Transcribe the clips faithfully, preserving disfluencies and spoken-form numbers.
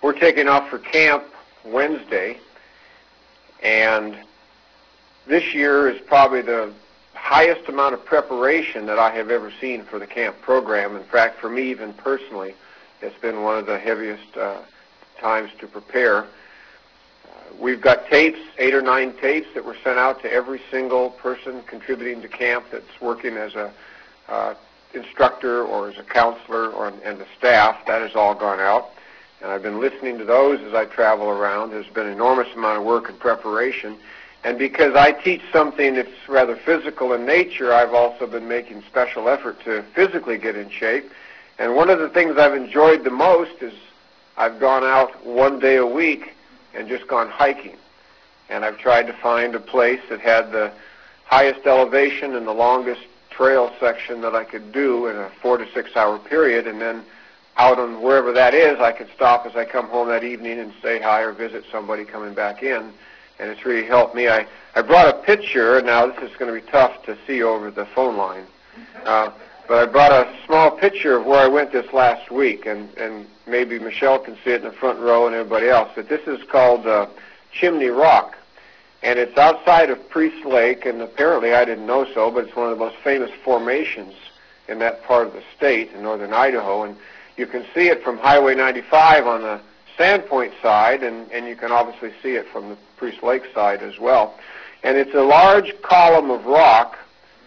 We're taking off for camp Wednesday, and this year is probably the highest amount of preparation that I have ever seen for the camp program. In fact, for me, even personally, it's been one of the heaviest uh, times to prepare. Uh, we've got tapes, eight or nine tapes that were sent out to every single person contributing to camp that's working as a uh, instructor or as a counselor or and the staff. That has all gone out. And I've been listening to those as I travel around. There's been an enormous amount of work and preparation. And because I teach something that's rather physical in nature, I've also been making special effort to physically get in shape. And one of the things I've enjoyed the most is I've gone out one day a week and just gone hiking. And I've tried to find a place that had the highest elevation and the longest trail section that I could do in a four to six hour period, and then out on wherever that is, I can stop as I come home that evening and say hi or visit somebody coming back in, and it's really helped me. I, I brought a picture. Now this is going to be tough to see over the phone line, uh, but I brought a small picture of where I went this last week, and, and maybe Michelle can see it in the front row and everybody else, but this is called uh, Chimney Rock, and it's outside of Priest Lake, and apparently I didn't know so, but it's one of the most famous formations in that part of the state in northern Idaho, and you can see it from Highway ninety-five on the Sandpoint side, and, and you can obviously see it from the Priest Lake side as well. And it's a large column of rock,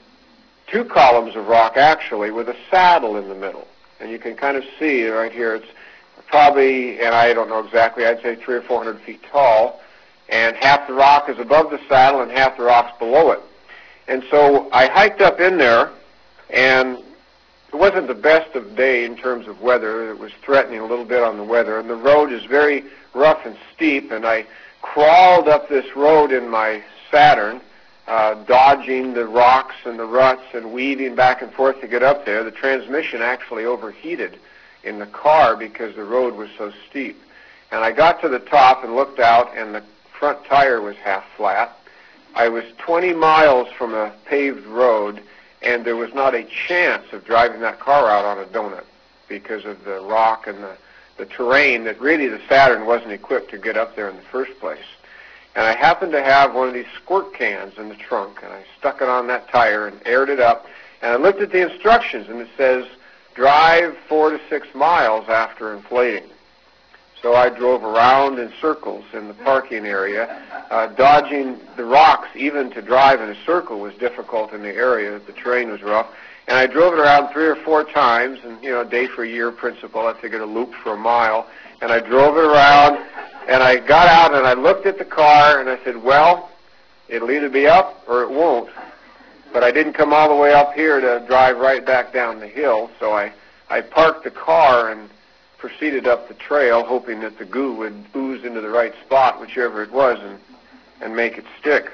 two columns of rock actually, with a saddle in the middle. And you can kind of see right here, it's probably, and I don't know exactly, I'd say three or four hundred feet tall, and half the rock is above the saddle and half the rock's below it. And so I hiked up in there, and it wasn't the best of day in terms of weather. It was threatening a little bit on the weather, and the road is very rough and steep, and I crawled up this road in my Saturn, uh, dodging the rocks and the ruts and weaving back and forth to get up there. The transmission actually overheated in the car because the road was so steep. And I got to the top and looked out, and the front tire was half flat. I was twenty miles from a paved road, and there was not a chance of driving that car out on a donut because of the rock and the, the terrain that really the Saturn wasn't equipped to get up there in the first place. And I happened to have one of these squirt cans in the trunk, and I stuck it on that tire and aired it up. And I looked at the instructions, and it says, drive four to six miles after inflating. So I drove around in circles in the parking area. Uh, dodging the rocks, even to drive in a circle, was difficult in the area. The terrain was rough. And I drove it around three or four times, and, you know, day for a year principle. I figured a loop for a mile. And I drove it around, and I got out, and I looked at the car, and I said, well, it'll either be up or it won't. But I didn't come all the way up here to drive right back down the hill, so I, I parked the car and proceeded up the trail, hoping that the goo would ooze into the right spot, whichever it was, and, and make it stick.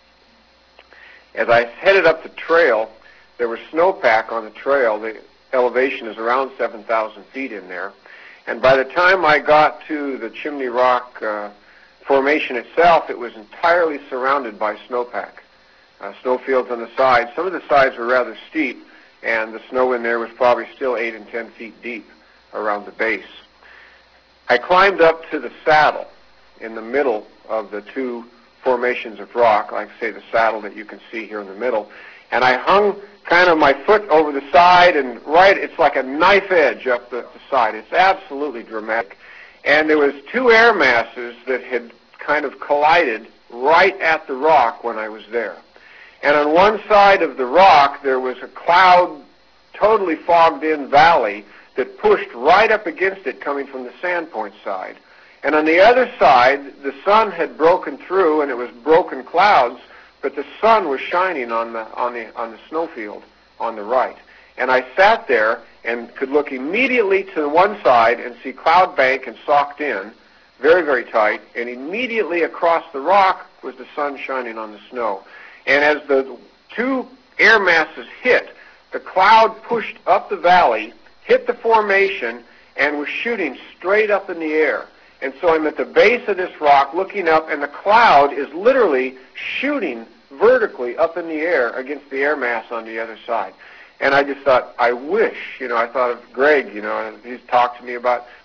As I headed up the trail, there was snowpack on the trail. The elevation is around seven thousand feet in there. And by the time I got to the Chimney Rock uh, formation itself, it was entirely surrounded by snowpack. Uh, snowfields on the sides. Some of the sides were rather steep, and the snow in there was probably still eight and ten feet deep around the base. I climbed up to the saddle in the middle of the two formations of rock, like say the saddle that you can see here in the middle, and I hung kind of my foot over the side, and right, it's like a knife edge up the, the side. It's absolutely dramatic. And there was two air masses that had kind of collided right at the rock when I was there. And on one side of the rock, there was a cloud, totally fogged-in valley that pushed right up against it coming from the Sandpoint side. And on the other side, the sun had broken through, and it was broken clouds, but the sun was shining on the on the on the snowfield on the right. And I sat there and could look immediately to the one side and see cloud bank and socked in, very, very tight, and immediately across the rock was the sun shining on the snow. And as the two air masses hit, the cloud pushed up the valley, hit the formation, and was shooting straight up in the air. And so I'm at the base of this rock looking up, and the cloud is literally shooting vertically up in the air against the air mass on the other side. And I just thought, I wish, you know, I thought of Greg, you know, and he's talked to me about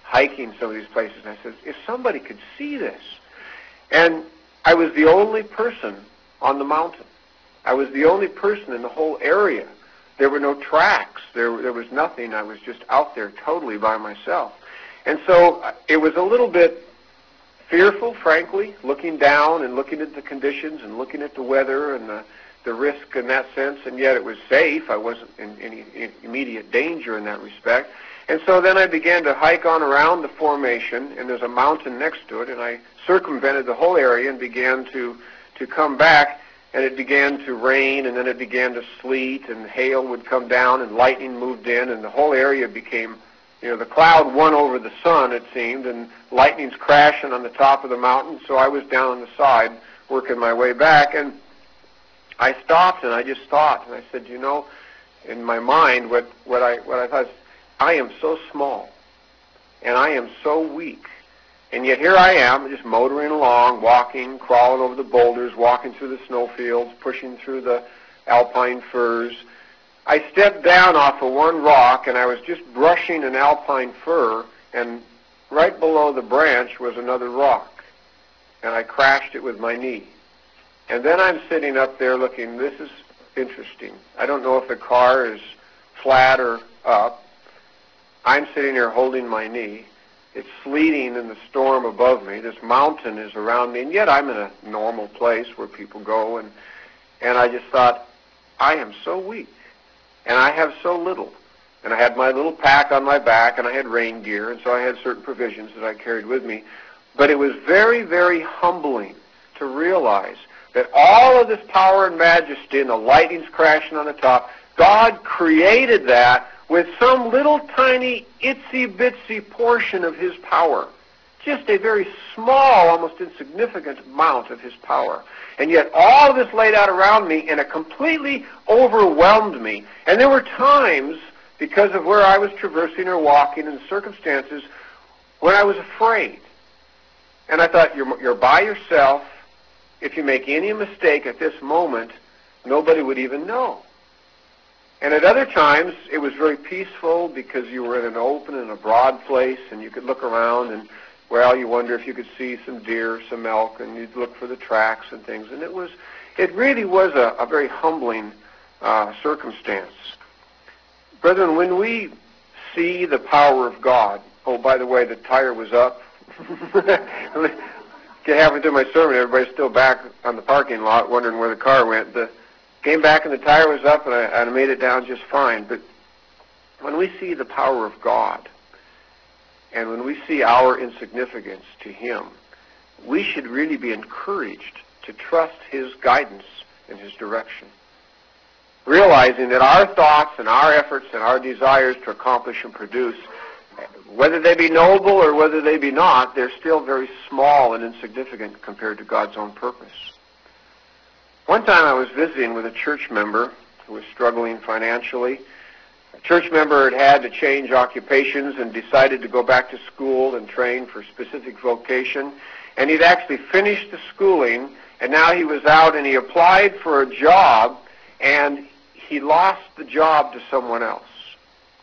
hiking some of these places. And I said, if somebody could see this. And I was the only person on the mountain. I was the only person in the whole area. There were no tracks. There, there was nothing. I was just out there totally by myself. And so it was a little bit fearful, frankly, looking down and looking at the conditions and looking at the weather and the, the risk in that sense, and yet it was safe. I wasn't in any immediate danger in that respect. And so then I began to hike on around the formation, and there's a mountain next to it, and I circumvented the whole area and began to, to come back, and it began to rain, and then it began to sleet, and hail would come down, and lightning moved in, and the whole area became, you know, the cloud won over the sun, it seemed, and lightning's crashing on the top of the mountain, so I was down on the side working my way back, and I stopped, and I just thought, and I said, you know, in my mind, what, what I what I thought is, I am so small, and I am so weak, and yet here I am, just motoring along, walking, crawling over the boulders, walking through the snowfields, pushing through the alpine firs. I stepped down off of one rock, and I was just brushing an alpine fir, and right below the branch was another rock, and I crashed it with my knee. And then I'm sitting up there looking, this is interesting. I don't know if the car is flat or up. I'm sitting here holding my knee. It's sleeting in the storm above me. This mountain is around me, and yet I'm in a normal place where people go, and, and I just thought, I am so weak, and I have so little. And I had my little pack on my back, and I had rain gear, and so I had certain provisions that I carried with me. But it was very, very humbling to realize that all of this power and majesty and the lightning's crashing on the top, God created that with some little tiny itsy-bitsy portion of his power. Just a very small, almost insignificant amount of his power. And yet all of this laid out around me, and it completely overwhelmed me. And there were times, because of where I was traversing or walking and circumstances, when I was afraid. And I thought, you're, you're by yourself. If you make any mistake at this moment, nobody would even know. And at other times, it was very peaceful because you were in an open and a broad place, and you could look around, and, well, you wonder if you could see some deer, some elk, and you'd look for the tracks and things. And it was, it really was a, a very humbling uh, circumstance. Brethren, when we see the power of God, oh, by the way, the tire was up. Get halfway through my sermon, everybody's still back on the parking lot wondering where the car went. The Came back and the tire was up, and I, I made it down just fine. But when we see the power of God, and when we see our insignificance to him, we should really be encouraged to trust his guidance and his direction, realizing that our thoughts and our efforts and our desires to accomplish and produce, whether they be noble or whether they be not, they're still very small and insignificant compared to God's own purpose. One time I was visiting with a church member who was struggling financially. A church member had had to change occupations and decided to go back to school and train for a specific vocation. And he'd actually finished the schooling, and now he was out and he applied for a job, and he lost the job to someone else.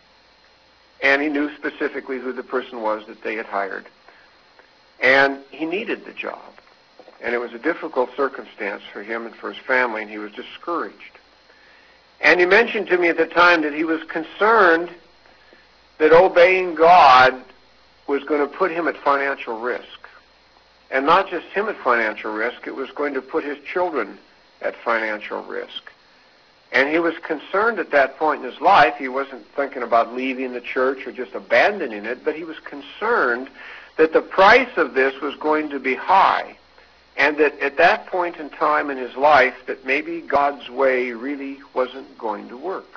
And he knew specifically who the person was that they had hired. And he needed the job. And it was a difficult circumstance for him and for his family, and he was discouraged. And he mentioned to me at the time that he was concerned that obeying God was going to put him at financial risk. And not just him at financial risk, it was going to put his children at financial risk. And he was concerned at that point in his life. He wasn't thinking about leaving the church or just abandoning it, but he was concerned that the price of this was going to be high. And that at that point in time in his life, that maybe God's way really wasn't going to work.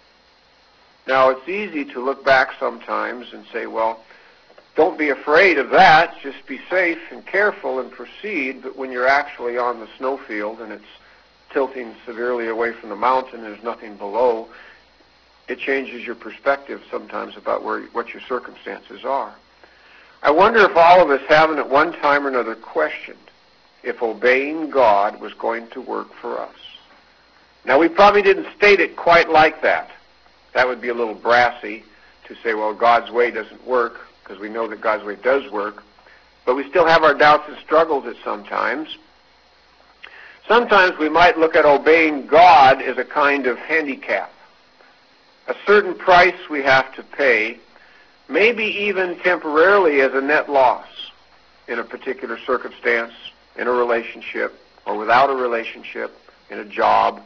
Now, it's easy to look back sometimes and say, well, don't be afraid of that. Just be safe and careful and proceed. But when you're actually on the snowfield and it's tilting severely away from the mountain, there's nothing below, it changes your perspective sometimes about where what your circumstances are. I wonder if all of us haven't at one time or another questioned if obeying God was going to work for us. Now, we probably didn't state it quite like that. That would be a little brassy to say, well, God's way doesn't work. because we know that God's way does work, but we still have our doubts and struggles at some times. Sometimes we might look at obeying God as a kind of handicap, a certain price we have to pay, maybe even temporarily as a net loss in a particular circumstance, in a relationship, or without a relationship, in a job.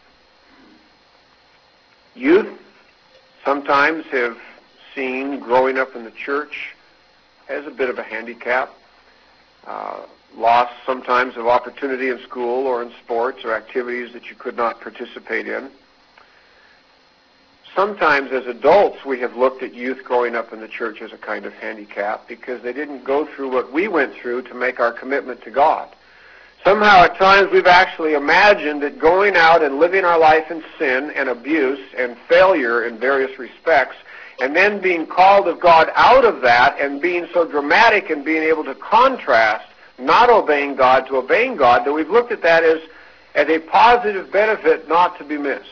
Youth sometimes have seen growing up in the church as a bit of a handicap, uh, loss sometimes of opportunity in school or in sports or activities that you could not participate in. Sometimes as adults we have looked at youth growing up in the church as a kind of handicap because they didn't go through what we went through to make our commitment to God. Somehow at times we've actually imagined that going out and living our life in sin and abuse and failure in various respects, and then being called of God out of that and being so dramatic and being able to contrast not obeying God to obeying God, that we've looked at that as, as a positive benefit not to be missed.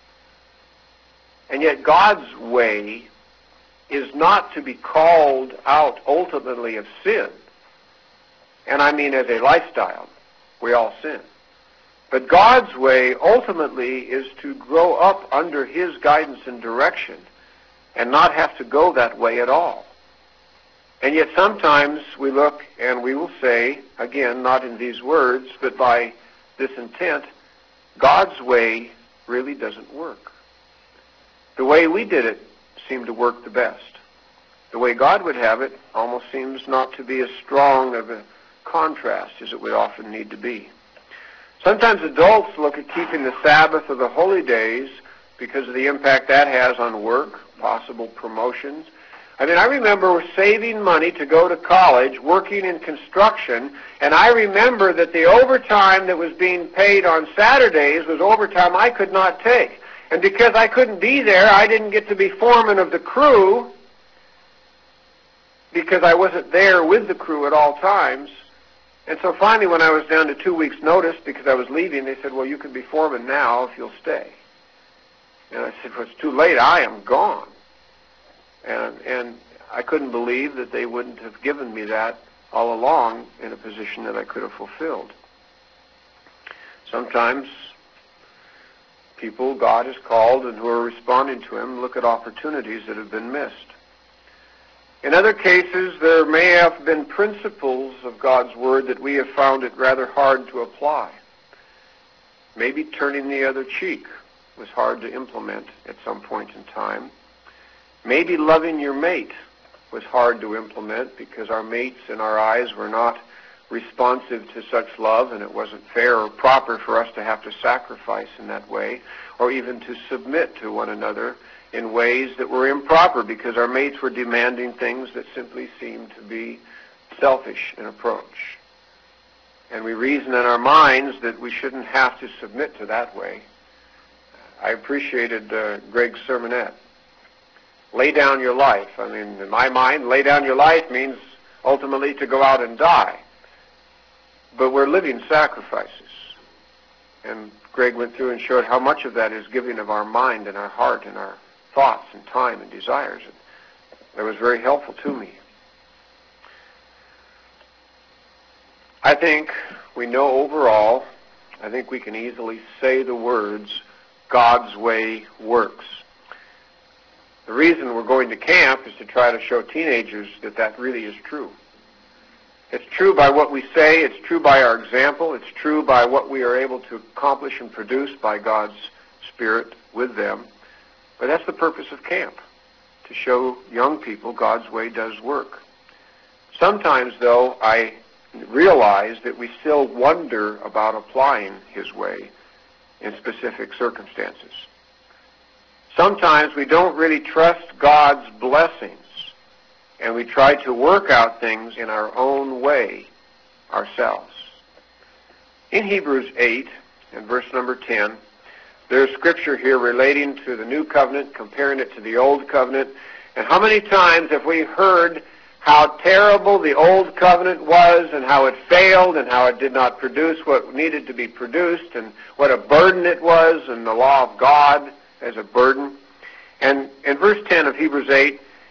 And yet God's way is not to be called out ultimately of sin. And I mean as a lifestyle. We all sin. But God's way ultimately is to grow up under his guidance and direction and not have to go that way at all. And yet sometimes we look and we will say, again, not in these words, but by this intent, God's way really doesn't work. The way we did it seemed to work the best. The way God would have it almost seems not to be as strong of a contrast as it would often need to be. Sometimes adults look at keeping the Sabbath or the holy days because of the impact that has on work, possible promotions. I mean, I remember saving money to go to college, working in construction, and I remember that the overtime that was being paid on Saturdays was overtime I could not take. And because I couldn't be there, I didn't get to be foreman of the crew because I wasn't there with the crew at all times. And so finally, when I was down to two weeks' notice because I was leaving, they said, well, you can be foreman now if you'll stay. And I said, well, it's too late. I am gone. And, and I couldn't believe that they wouldn't have given me that all along in a position that I could have fulfilled. Sometimes people God has called and who are responding to him look at opportunities that have been missed. In other cases, there may have been principles of God's Word that we have found it rather hard to apply. Maybe turning the other cheek was hard to implement at some point in time. Maybe loving your mate was hard to implement because our mates in our eyes were not responsive to such love, and it wasn't fair or proper for us to have to sacrifice in that way, or even to submit to one another in ways that were improper because our mates were demanding things that simply seemed to be selfish in approach. And we reason in our minds that we shouldn't have to submit to that way. I appreciated uh, Greg's sermonette. Lay down your life. I mean, in my mind, lay down your life means ultimately to go out and die. But we're living sacrifices. And Greg went through and showed how much of that is giving of our mind and our heart and our thoughts and time and desires. And that was very helpful to me. I think we know overall, I think we can easily say the words, God's way works. The reason we're going to camp is to try to show teenagers that that really is true. It's true by what we say, it's true by our example, it's true by what we are able to accomplish and produce by God's Spirit with them. But that's the purpose of camp, to show young people God's way does work. Sometimes, though, I realize that we still wonder about applying his way in specific circumstances. Sometimes we don't really trust God's blessings, and we try to work out things in our own way ourselves. In Hebrews eight, and verse number ten, there's scripture here relating to the new covenant, comparing it to the old covenant. And how many times have we heard how terrible the old covenant was and how it failed and how it did not produce what needed to be produced and what a burden it was and the law of God as a burden. And in verse ten of Hebrews eight,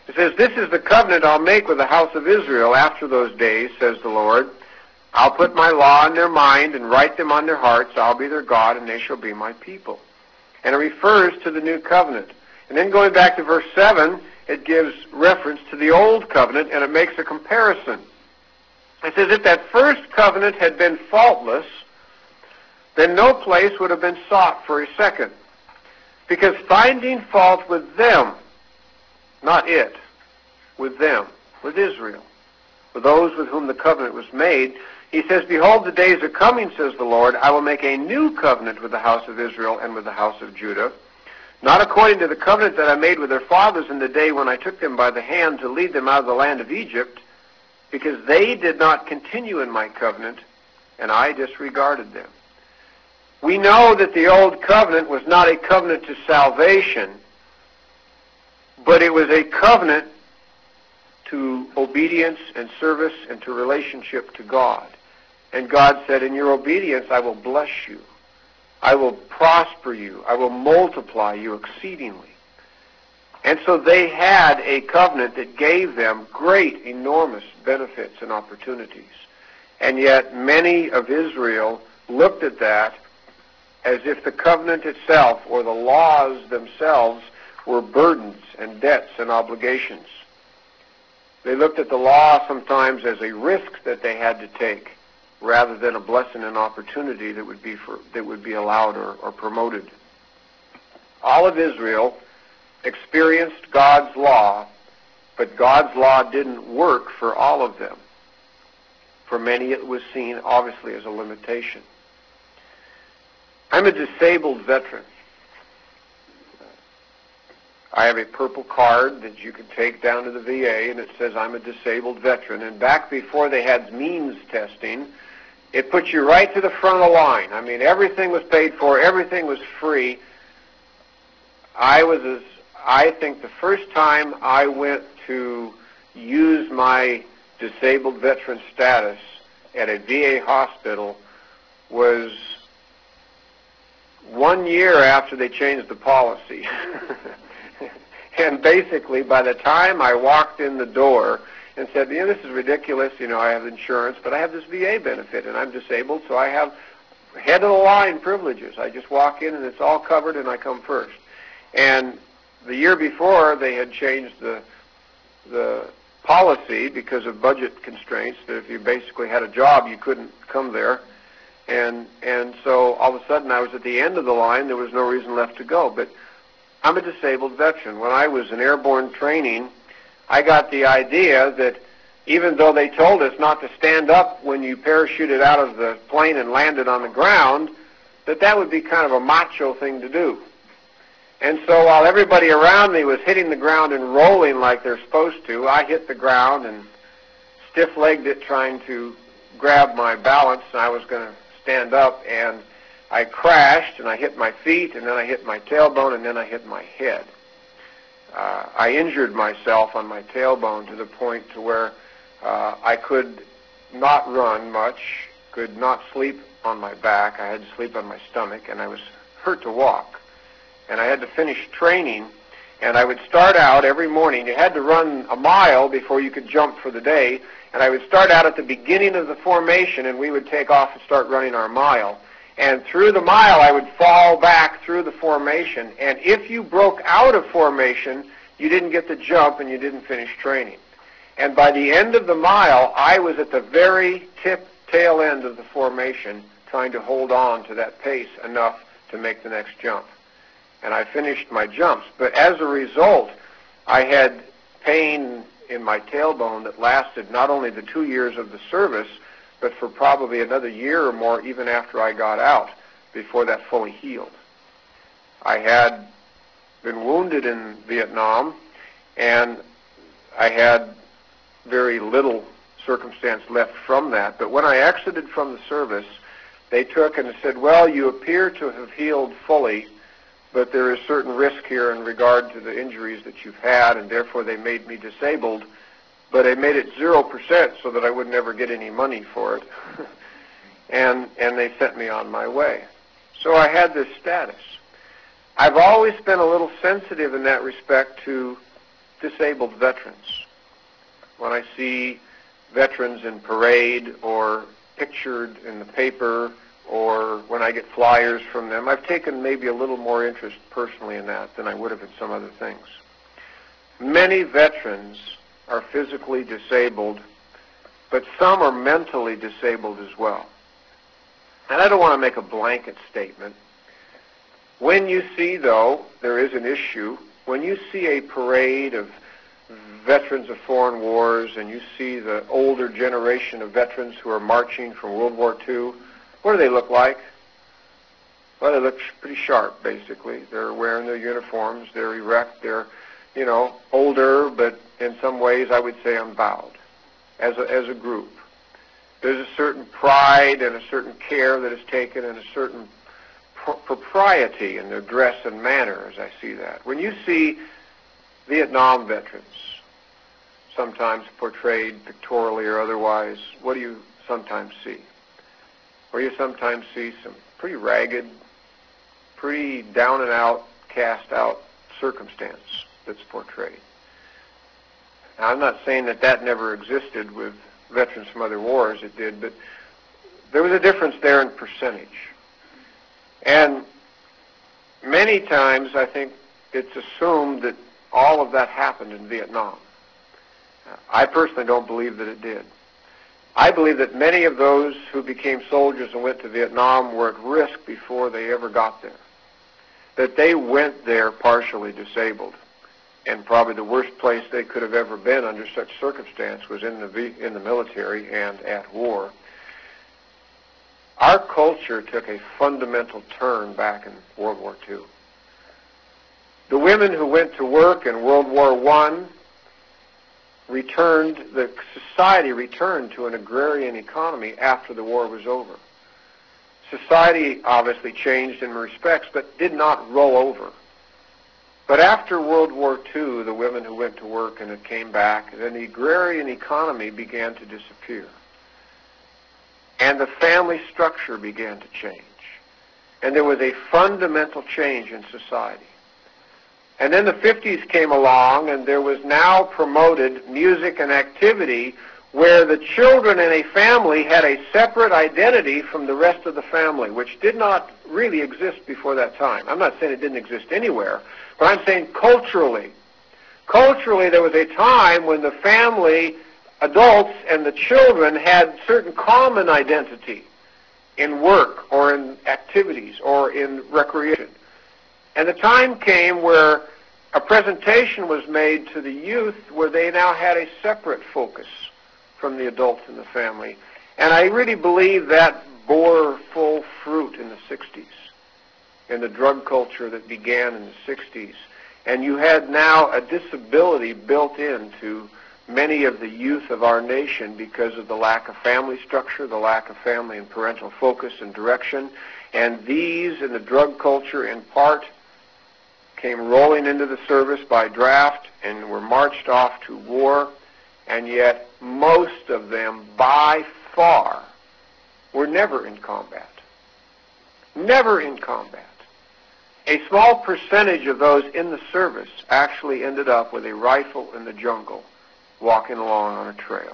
It says, "This is the covenant I'll make with the house of Israel after those days, says the Lord. I'll put my law in their mind and write them on their hearts. I'll be their God, and they shall be my people." And it refers to the new covenant. And then going back to verse seven, it gives reference to the old covenant, and it makes a comparison. It says, if that first covenant had been faultless, then no place would have been sought for a second. Because finding fault with them, not it, with them, with Israel, with those with whom the covenant was made, he says, "Behold, the days are coming, says the Lord. I will make a new covenant with the house of Israel and with the house of Judah, not according to the covenant that I made with their fathers in the day when I took them by the hand to lead them out of the land of Egypt, because they did not continue in my covenant, and I disregarded them." We know that the old covenant was not a covenant to salvation, but it was a covenant to obedience and service and to relationship to God. And God said, in your obedience, I will bless you. I will prosper you. I will multiply you exceedingly. And so they had a covenant that gave them great, enormous benefits and opportunities. And yet many of Israel looked at that as if the covenant itself or the laws themselves were burdens and debts and obligations. They looked at the law sometimes as a risk that they had to take rather than a blessing and opportunity that would be for, that would be allowed or, or promoted. All of Israel experienced God's law, but God's law didn't work for all of them. For many it was seen obviously as a limitation. I'm a disabled veteran. I have a purple card that you can take down to the V A, and it says I'm a disabled veteran. And back before they had means testing, it put you right to the front of the line. I mean, everything was paid for, everything was free. I was, as, I think the first time I went to use my disabled veteran status at a V A hospital was one year after they changed the policy. And basically, by the time I walked in the door and said, you know, this is ridiculous, you know, I have insurance, but I have this V A benefit, and I'm disabled, so I have head-of-the-line privileges. I just walk in, and it's all covered, and I come first. And the year before, they had changed the the policy because of budget constraints, that if you basically had a job, you couldn't come there. And and so all of a sudden, I was at the end of the line. There was no reason left to go. But I'm a disabled veteran. When I was in airborne training, I got the idea that even though they told us not to stand up when you parachuted out of the plane and landed on the ground, that that would be kind of a macho thing to do. And so while everybody around me was hitting the ground and rolling like they're supposed to, I hit the ground and stiff-legged it trying to grab my balance, and I was going to stand up, and I crashed, and I hit my feet, and then I hit my tailbone, and then I hit my head. Uh, I injured myself on my tailbone to the point to where uh, I could not run much, could not sleep on my back. I had to sleep on my stomach, and I was hurt to walk. And I had to finish training, and I would start out every morning. You had to run a mile before you could jump for the day, and I would start out at the beginning of the formation, and we would take off and start running our mile. And through the mile, I would fall back through the formation. And if you broke out of formation, you didn't get the jump and you didn't finish training. And by the end of the mile, I was at the very tip, tail end of the formation, trying to hold on to that pace enough to make the next jump. And I finished my jumps. But as a result, I had pain in my tailbone that lasted not only the two years of the service, but for probably another year or more even after I got out, before that fully healed. I had been wounded in Vietnam, and I had very little circumstance left from that. But when I exited from the service, they took and said, well, you appear to have healed fully, but there is certain risk here in regard to the injuries that you've had, and therefore they made me disabled. But they made it zero percent so that I would never get any money for it. and and they sent me on my way. So I had this status. I've always been a little sensitive in that respect to disabled veterans, when I see veterans in parade or pictured in the paper, or when I get flyers from them, I've taken maybe a little more interest personally in that than I would have in some other things. Many veterans are physically disabled, but some are mentally disabled as well. And I don't want to make a blanket statement. When you see, though, there is an issue, when you see a parade of veterans of foreign wars and you see the older generation of veterans who are marching from World War Two, what do they look like? Well, they look pretty sharp, basically. They're wearing their uniforms, they're erect, they're, you know, older, but in some ways I would say unbowed as a, as a group. There's a certain pride and a certain care that is taken and a certain pr- propriety in their dress and manner as I see that. When you see Vietnam veterans, sometimes portrayed pictorially or otherwise, what do you sometimes see? Or you sometimes see some pretty ragged, pretty down and out, cast out circumstance that's portrayed. Now, I'm not saying that that never existed with veterans from other wars. It did, but there was a difference there in percentage. And many times I think it's assumed that all of that happened in Vietnam. I personally don't believe that it did. I believe that many of those who became soldiers and went to Vietnam were at risk before they ever got there. That they went there partially disabled. And probably the worst place they could have ever been under such circumstance was in the, in the military and at war. Our culture took a fundamental turn back in World War Two. The women who went to work in World War One returned, the society returned to an agrarian economy after the war was over. Society obviously changed in respects, but did not roll over. But after World War Two, the women who went to work and it came back, then the agrarian economy began to disappear. And the family structure began to change. And there was a fundamental change in society. And then the fifties came along, and there was now promoted music and activity where the children in a family had a separate identity from the rest of the family, which did not really exist before that time. I'm not saying it didn't exist anywhere, but I'm saying culturally. Culturally, there was a time when the family, adults, and the children had certain common identity in work or in activities or in recreation. And the time came where a presentation was made to the youth where they now had a separate focus from the adults in the family. And I really believe that bore full fruit in the sixties, in the drug culture that began in the sixties. And you had now a disability built into many of the youth of our nation because of the lack of family structure, the lack of family and parental focus and direction. And these in the drug culture in part came rolling into the service by draft and were marched off to war, and yet most of them by far were never in combat. Never in combat. A small percentage of those in the service actually ended up with a rifle in the jungle walking along on a trail.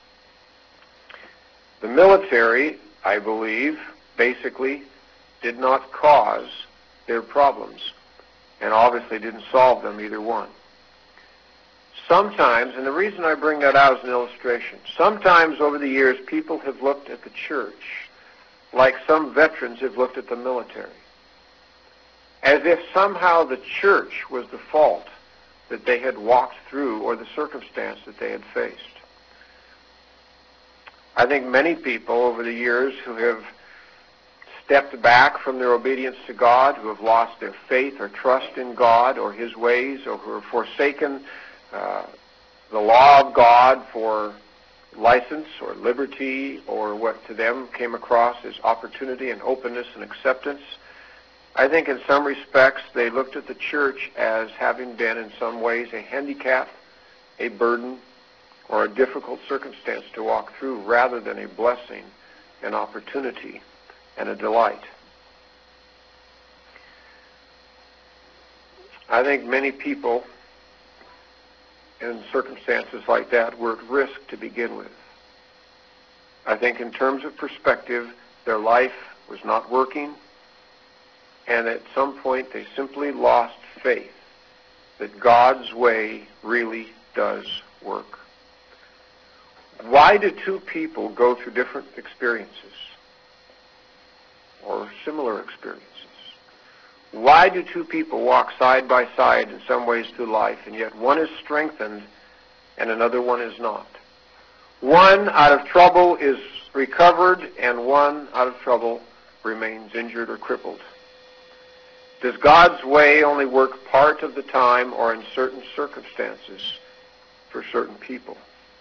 The military, I believe, basically did not cause their problems, and obviously didn't solve them, either one. Sometimes, and the reason I bring that out as an illustration, sometimes over the years people have looked at the church like some veterans have looked at the military, as if somehow the church was the fault that they had walked through or the circumstance that they had faced. I think many people over the years who have stepped back from their obedience to God, who have lost their faith or trust in God or His ways, or who have forsaken uh, the law of God for license or liberty or what to them came across as opportunity and openness and acceptance. I think in some respects they looked at the church as having been in some ways a handicap, a burden, or a difficult circumstance to walk through rather than a blessing, an opportunity, and a delight. I think many people in circumstances like that were at risk to begin with. I think in terms of perspective, their life was not working, and at some point they simply lost faith that God's way really does work. Why do two people go through different experiences or similar experiences? Why do two people walk side by side in some ways through life, and yet one is strengthened and another one is not? One out of trouble is recovered, and one out of trouble remains injured or crippled. Does God's way only work part of the time or in certain circumstances for certain people?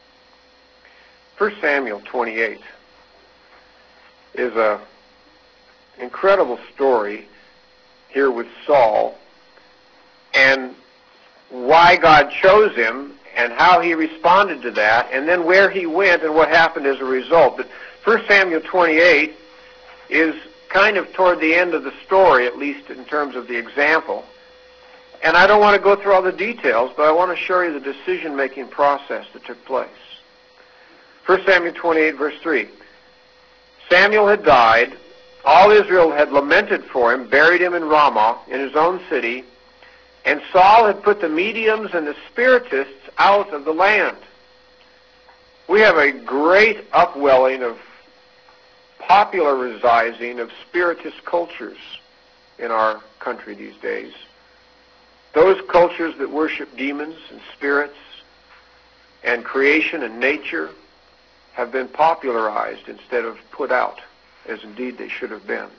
First Samuel twenty-eight is an incredible story here with Saul, and why God chose him and how he responded to that, and then where he went and what happened as a result. But First Samuel twenty-eight is kind of toward the end of the story, at least in terms of the example. And I don't want to go through all the details, but I want to show you the decision-making process that took place. First Samuel twenty-eight, verse three. Samuel had died. All Israel had lamented for him, buried him in Ramah, in his own city, and Saul had put the mediums and the spiritists out of the land. We have a great upwelling of popularizing of spiritist cultures in our country these days. Those cultures that worship demons and spirits and creation and nature have been popularized instead of put out, as indeed they should have been.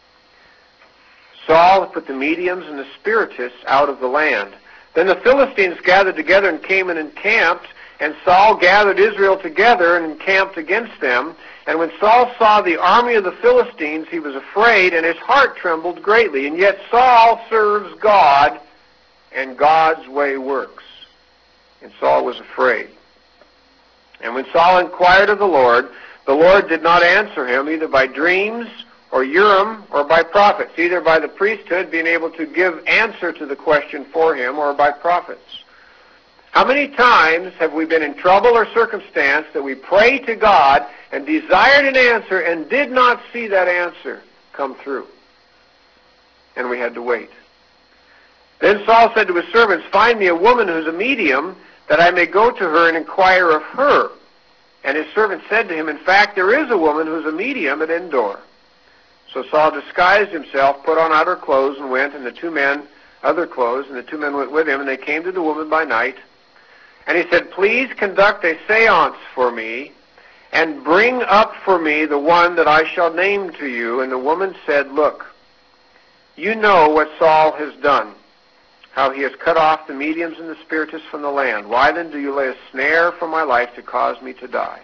Saul put the mediums and the spiritists out of the land. Then the Philistines gathered together and came and encamped, and Saul gathered Israel together and encamped against them. And when Saul saw the army of the Philistines, he was afraid, and his heart trembled greatly. And yet Saul serves God, and God's way works. And Saul was afraid. And when Saul inquired of the Lord, the Lord did not answer him, either by dreams or Urim or by prophets, either by the priesthood being able to give answer to the question for him or by prophets. How many times have we been in trouble or circumstance that we prayed to God and desired an answer and did not see that answer come through? And we had to wait. Then Saul said to his servants, "Find me a woman who's a medium, that I may go to her and inquire of her." And his servant said to him, "In fact, there is a woman who's a medium at Endor." So Saul disguised himself, put on outer clothes, and went, and the two men, other clothes, and the two men went with him, and they came to the woman by night. And he said, "Please conduct a seance for me, and bring up for me the one that I shall name to you." And the woman said, "Look, you know what Saul has done, how he has cut off the mediums and the spiritists from the land. Why then do you lay a snare for my life to cause me to die?"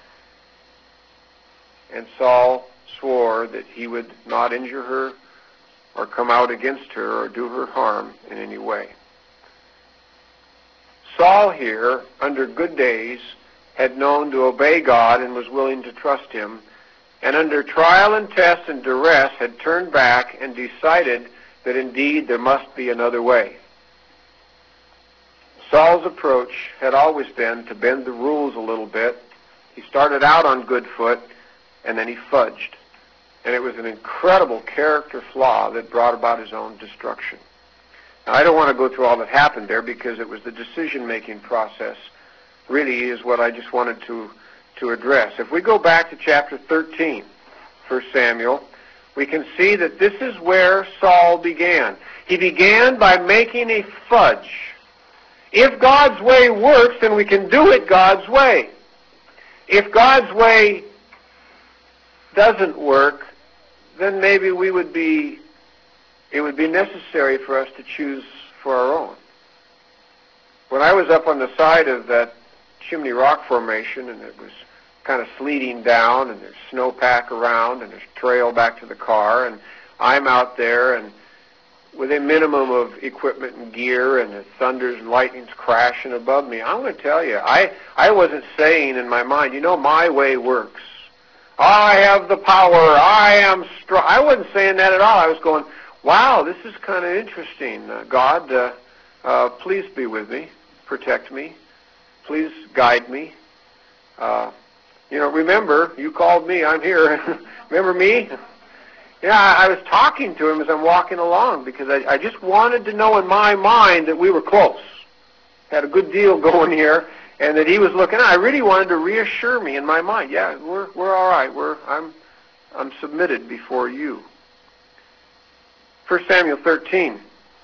And Saul swore that he would not injure her or come out against her or do her harm in any way. Saul here, under good days, had known to obey God and was willing to trust him, and under trial and test and duress had turned back and decided that indeed there must be another way. Saul's approach had always been to bend the rules a little bit. He started out on good foot, and then he fudged. And it was an incredible character flaw that brought about his own destruction. Now, I don't want to go through all that happened there, because it was the decision-making process really is what I just wanted to, to address. If we go back to chapter thirteen, First Samuel, we can see that this is where Saul began. He began by making a fudge. If God's way works, then we can do it God's way. If God's way doesn't work, then maybe we would be, it would be necessary for us to choose for our own. When I was up on the side of that Chimney Rock formation, and it was kind of sleeting down, and there's snowpack around, and there's trail back to the car, and I'm out there, and with a minimum of equipment and gear, and the thunders and lightnings crashing above me, I'm going to tell you, I, I wasn't saying in my mind, you know, my way works. I have the power. I am strong. I wasn't saying that at all. I was going, wow, this is kind of interesting. Uh, God, uh, uh, please be with me. Protect me. please guide me. Uh, you know, remember, you called me, I'm here. Remember me? Yeah, I, I was talking to him as I'm walking along because I, I just wanted to know in my mind that we were close. Had a good deal going here, and that he was looking. I really wanted to reassure me in my mind. Yeah, we're we're all right. We're I'm I'm submitted before you. First Samuel thirteen.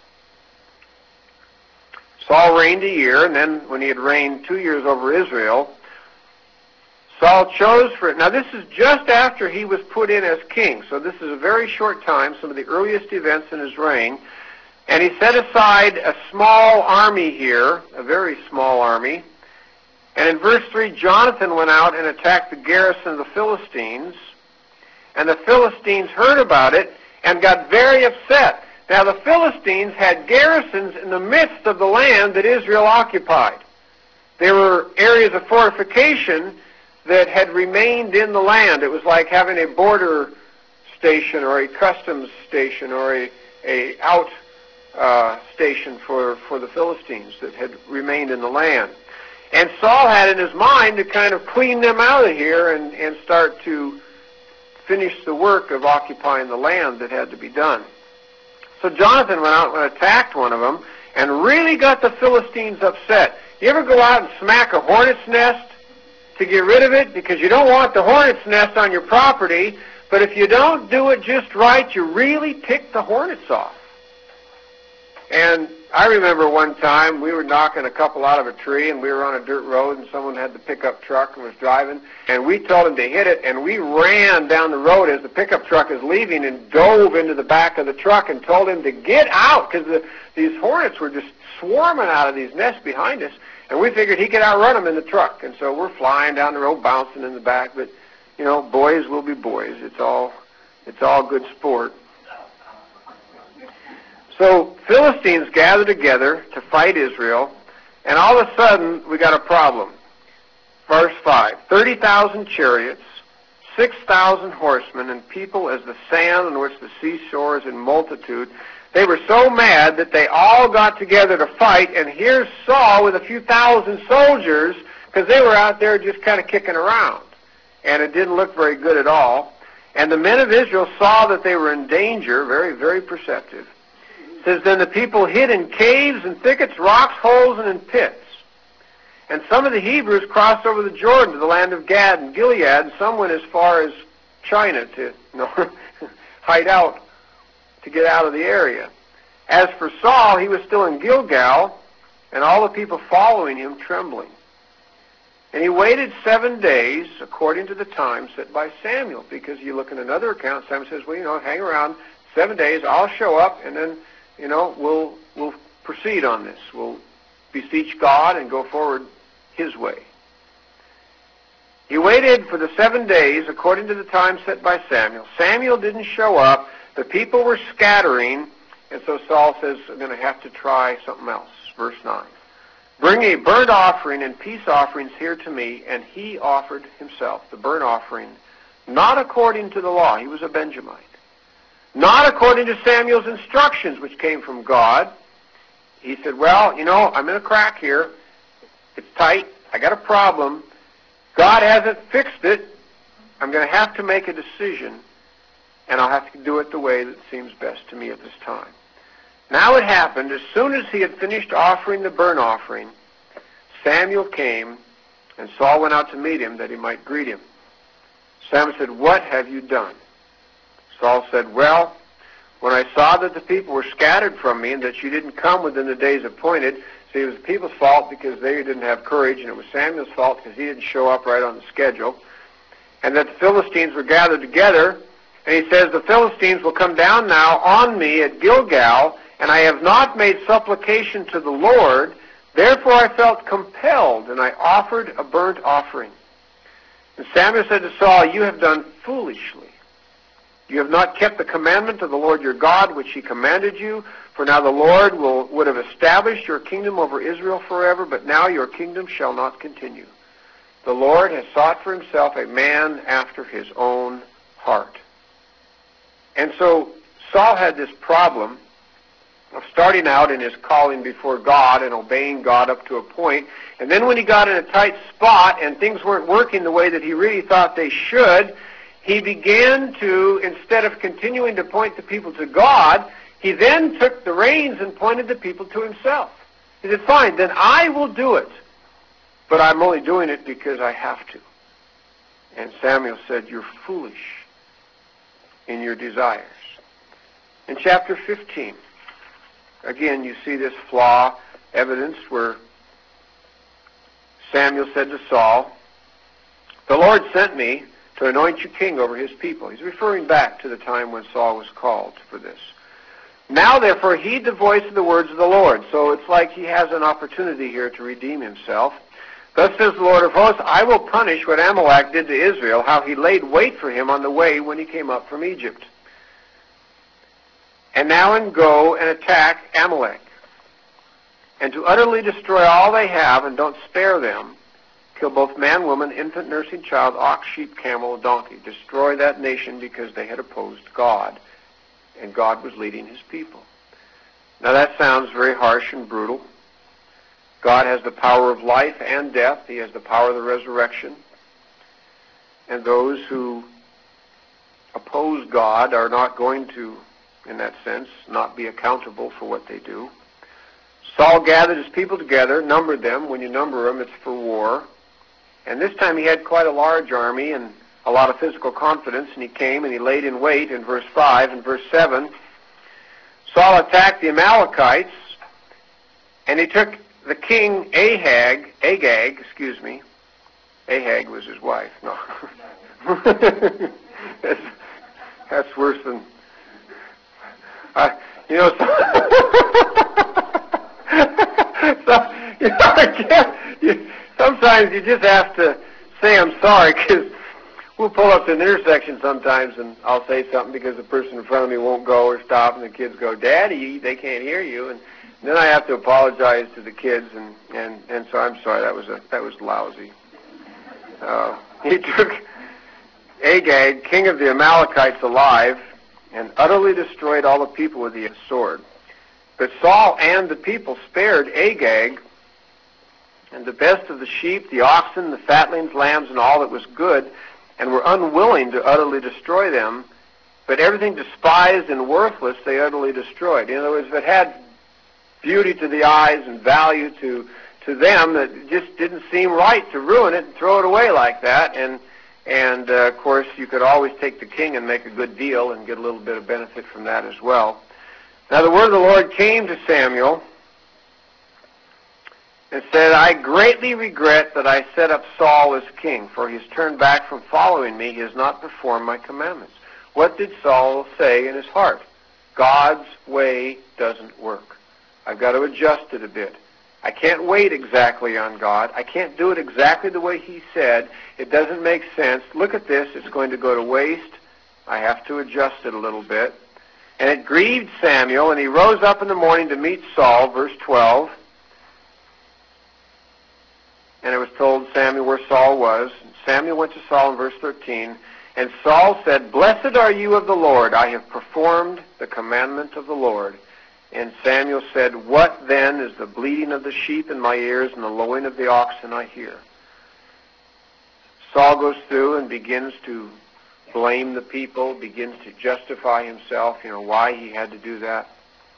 Saul reigned a year, and then when he had reigned two years over Israel, Saul chose for it. Now this is just after he was put in as king, so this is a very short time, some of the earliest events in his reign. And he set aside a small army here, a very small army. And in verse three, Jonathan went out and attacked the garrison of the Philistines. And the Philistines heard about it and got very upset. Now the Philistines had garrisons in the midst of the land that Israel occupied. There were areas of fortification that had remained in the land. It was like having a border station or a customs station or a, a out uh, station for, for the Philistines that had remained in the land. And Saul had in his mind to kind of clean them out of here and, and start to finish the work of occupying the land that had to be done. So Jonathan went out and attacked one of them and really got the Philistines upset. You ever go out and smack a hornet's nest to get rid of it? Because you don't want the hornet's nest on your property, but if you don't do it just right, you really tick the hornets off. And I remember one time we were knocking a couple out of a tree, and we were on a dirt road, and someone had the pickup truck and was driving, and we told him to hit it, and we ran down the road as the pickup truck is leaving and dove into the back of the truck and told him to get out because the, these hornets were just swarming out of these nests behind us, and we figured he could outrun them in the truck. And so we're flying down the road, bouncing in the back, but, you know, boys will be boys. It's all, it's all good sport. So Philistines gathered together to fight Israel, and all of a sudden we got a problem. Verse five, thirty thousand chariots, six thousand horsemen, and people as the sand on which the seashore is in multitude. They were so mad that they all got together to fight, and here's Saul with a few thousand soldiers, because they were out there just kind of kicking around. And it didn't look very good at all. And the men of Israel saw that they were in danger, very, very perceptive. It says, then the people hid in caves and thickets, rocks, holes, and in pits. And some of the Hebrews crossed over the Jordan to the land of Gad and Gilead, and some went as far as China to you know, hide out, to get out of the area. As for Saul, he was still in Gilgal, and all the people following him trembling. And he waited seven days according to the time set by Samuel, because you look in another account, Samuel says, well, you know, hang around seven days, I'll show up, and then, you know, we'll we'll proceed on this. We'll beseech God and go forward his way. He waited for the seven days according to the time set by Samuel. Samuel didn't show up. The people were scattering, and so Saul says, I'm going to have to try something else. Verse nine. Bring a burnt offering and peace offerings here to me, and he offered himself the burnt offering, not according to the law. He was a Benjamite. Not according to Samuel's instructions, which came from God. He said, well, you know, I'm in a crack here. It's tight. I got a problem. God hasn't fixed it. I'm going to have to make a decision, and I'll have to do it the way that seems best to me at this time. Now it happened, as soon as he had finished offering the burnt offering, Samuel came, and Saul went out to meet him that he might greet him. Samuel said, what have you done? Saul said, well, when I saw that the people were scattered from me and that you didn't come within the days appointed, see, it was the people's fault because they didn't have courage, and it was Samuel's fault because he didn't show up right on the schedule, and that the Philistines were gathered together, and he says, the Philistines will come down now on me at Gilgal, and I have not made supplication to the Lord, therefore I felt compelled, and I offered a burnt offering. And Samuel said to Saul, you have done foolishly. You have not kept the commandment of the Lord your God, which he commanded you, for now the Lord will, would have established your kingdom over Israel forever, but now your kingdom shall not continue. The Lord has sought for himself a man after his own heart. And so Saul had this problem of starting out in his calling before God and obeying God up to a point. And then when he got in a tight spot and things weren't working the way that he really thought they should, he began to, instead of continuing to point the people to God, he then took the reins and pointed the people to himself. He said, fine, then I will do it, but I'm only doing it because I have to. And Samuel said, you're foolish in your desires. In chapter fifteen, again, you see this flaw evidenced where Samuel said to Saul, the Lord sent me to anoint you king over his people. He's referring back to the time when Saul was called for this. Now, therefore, heed the voice of the words of the Lord. So it's like he has an opportunity here to redeem himself. Thus says the Lord of hosts, I will punish what Amalek did to Israel, how he laid wait for him on the way when he came up from Egypt. And now and go and attack Amalek, and to utterly destroy all they have, and don't spare them. Kill both man, woman, infant, nursing child, ox, sheep, camel, donkey. Destroy that nation because they had opposed God, and God was leading his people. Now that sounds very harsh and brutal. God has the power of life and death. He has the power of the resurrection. And those who oppose God are not going to, in that sense, not be accountable for what they do. Saul gathered his people together, numbered them. When you number them, it's for war. And this time he had quite a large army and a lot of physical confidence, and he came and he laid in wait in verse five and verse seven. Saul attacked the Amalekites, and he took the king Ahag, Agag, excuse me. Ahag was his wife. No. that's, that's worse than... Uh, you know, so, so, you know, I can't, you, sometimes you just have to say I'm sorry, because we'll pull up to an intersection sometimes and I'll say something because the person in front of me won't go or stop, and the kids go, Daddy, they can't hear you, and then I have to apologize to the kids, and, and, and so I'm sorry, that was a, that was lousy. Uh, he took Agag, king of the Amalekites, alive, and utterly destroyed all the people with the sword. But Saul and the people spared Agag, and the best of the sheep, the oxen, the fatlings, lambs, and all that was good, and were unwilling to utterly destroy them. But everything despised and worthless they utterly destroyed. In other words, if it had beauty to the eyes and value to, to them, that just didn't seem right to ruin it and throw it away like that. And And, uh, of course, you could always take the king and make a good deal and get a little bit of benefit from that as well. Now, the word of the Lord came to Samuel and said, I greatly regret that I set up Saul as king, for he has turned back from following me. He has not performed my commandments. What did Saul say in his heart? God's way doesn't work. I've got to adjust it a bit. I can't wait exactly on God. I can't do it exactly the way he said. It doesn't make sense. Look at this. It's going to go to waste. I have to adjust it a little bit. And it grieved Samuel, and he rose up in the morning to meet Saul, verse twelve. And it was told Samuel where Saul was. And Samuel went to Saul in verse thirteen. And Saul said, Blessed are you of the Lord. I have performed the commandment of the Lord. And Samuel said, What then is the bleating of the sheep in my ears and the lowing of the oxen I hear? Saul goes through and begins to blame the people, begins to justify himself, you know, why he had to do that.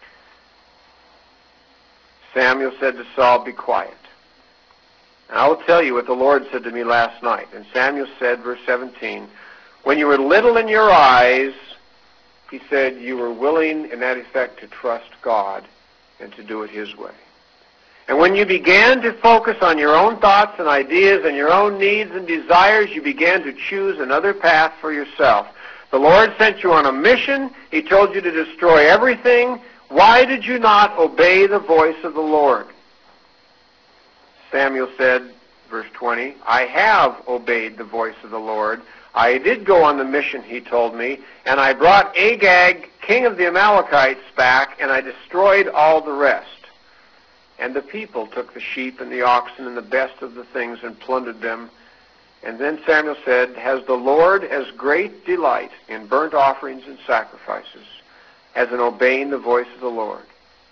Samuel said to Saul, Be quiet. And I will tell you what the Lord said to me last night. And Samuel said, verse seventeen, When you were little in your eyes, he said, you were willing, in that effect, to trust God and to do it his way. And when you began to focus on your own thoughts and ideas and your own needs and desires, you began to choose another path for yourself. The Lord sent you on a mission. He told you to destroy everything. Why did you not obey the voice of the Lord? Samuel said, verse twenty, I have obeyed the voice of the Lord. I did go on the mission, he told me, and I brought Agag, king of the Amalekites, back, and I destroyed all the rest. And the people took the sheep and the oxen and the best of the things and plundered them. And then Samuel said, Has the Lord as great delight in burnt offerings and sacrifices as in obeying the voice of the Lord?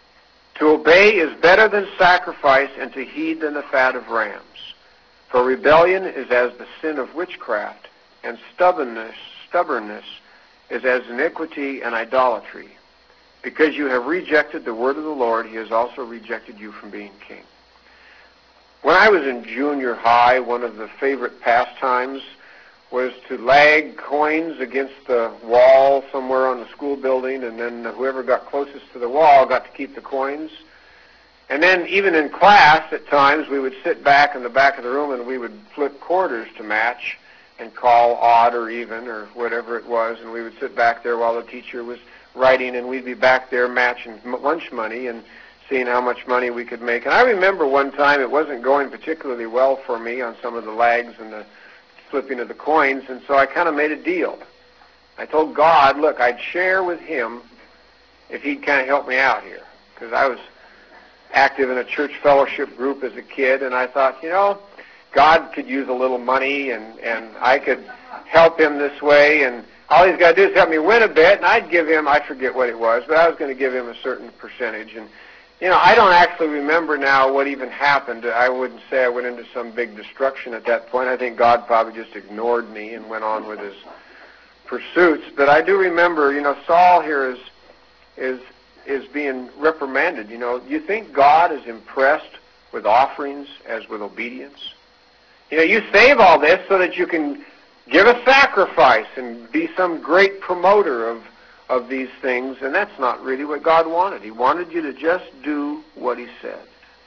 To obey is better than sacrifice, and to heed than the fat of rams. For rebellion is as the sin of witchcraft, and stubbornness, stubbornness is as iniquity and idolatry. Because you have rejected the word of the Lord, he has also rejected you from being king. When I was in junior high, one of the favorite pastimes was to lag coins against the wall somewhere on the school building, and then whoever got closest to the wall got to keep the coins. And then even in class at times we would sit back in the back of the room and we would flip quarters to match and call odd or even or whatever it was, and we would sit back there while the teacher was writing, and we'd be back there matching lunch money and seeing how much money we could make. And I remember one time it wasn't going particularly well for me on some of the lags and the flipping of the coins, and so I kind of made a deal. I told God, look, I'd share with him if he'd kind of help me out here, because I was active in a church fellowship group as a kid, and I thought, you know, God could use a little money, and, and I could help him this way, and all he's got to do is help me win a bit, and I'd give him, I forget what it was, but I was going to give him a certain percentage. And, you know, I don't actually remember now what even happened. I wouldn't say I went into some big destruction at that point. I think God probably just ignored me and went on with his pursuits. But I do remember, you know, Saul here is is is being reprimanded. You know, you think God is impressed with offerings as with obedience? You know, you save all this so that you can give a sacrifice and be some great promoter of, of these things, and that's not really what God wanted. He wanted you to just do what he said.